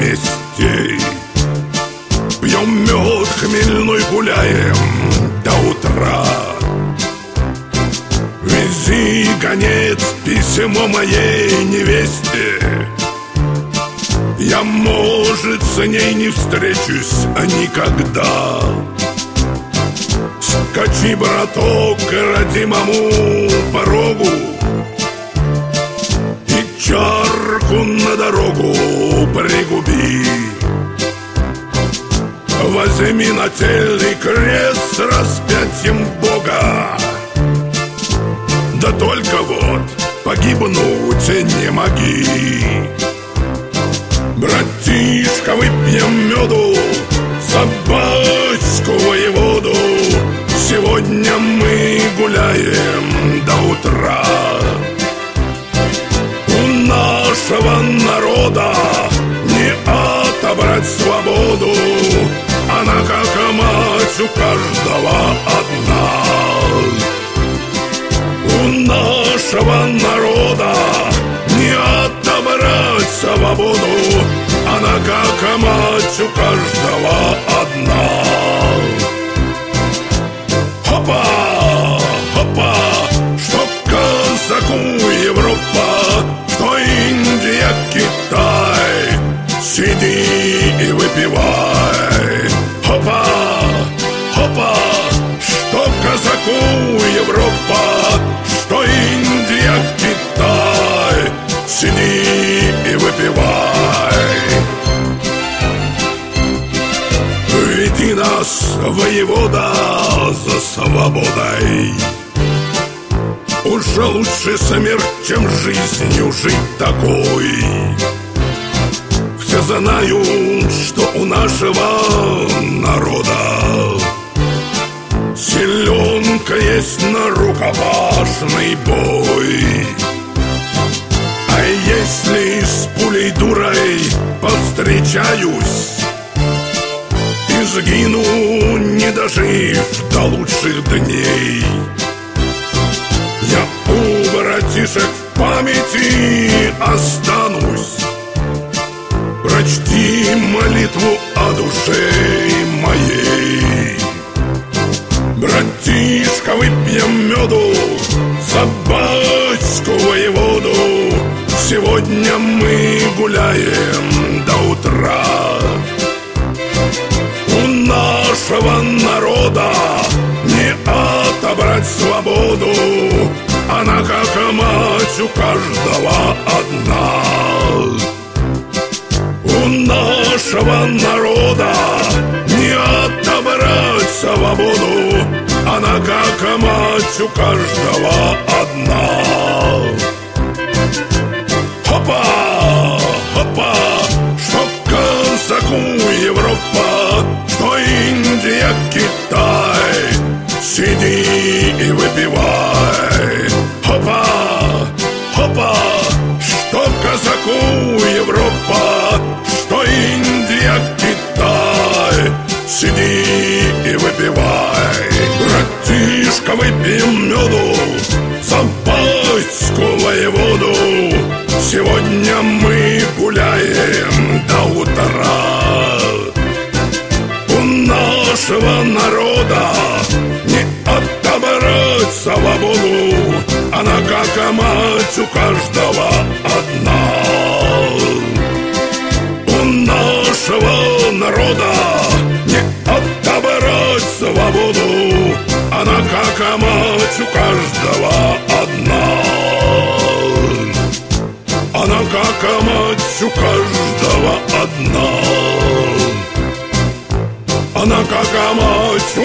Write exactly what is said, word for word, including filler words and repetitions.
вместе. Пьем мед хмельной, гуляем до утра. Вези, гонец, письмо моей невесте. Я, может, с ней не встречусь никогда. Скачи, браток, к родимому порогу и чарку на дорогу пригуби. Возьми нательный крест с распятием Бога. Да только вот погибнуть не моги. Братишка, выпьем меду, собачку воеводу. Сегодня мы гуляем до утра. У нашего народа не отобрать свободу. Она, как мать, у каждого одна. У нашего народа не отобрать свободу. Она, как мать, у каждого одна. Хопа, хопа, что казаку Европа, что Индия, Китай, сиди и выпивай. Хопа, хопа, что казаку Европа, что Индия, Китай, сиди и выпивай. Веди нас, воевода, за свободой. Уже лучше смерть, чем жизнью жить такой. Все знают, что у нашего народа силенка есть на рукопашный бой. А если с пулей дурой повстречаюсь и сгину, не дожив до лучших дней, я у братишек в памяти останусь. Прочти молитву о душе моей. Братишка, выпьем меду, собачку воеводу. Сегодня мы гуляем до утра. У нашего народа не отобрать свободу. Она, как мать, у каждого одна. У нашего народа не отобрать свободу. Она, как мать, у каждого одна. Хопа, хопа, что казаку Европа, что Индия, Китай, сиди и выпивай. Хопа, хопа, что казаку Европа, что Индия, Китай, сиди и выпивай. Братишка, выпьем меду, собачку воеводу. Сегодня мы гуляем до утра. У нашего народа не отобрать свободу. Она, как мать, у каждого одна. У нашего народа не отобрать свободу. Она, как мать, у каждого одна. Она, как мать, у каждого одна. Она, как мать,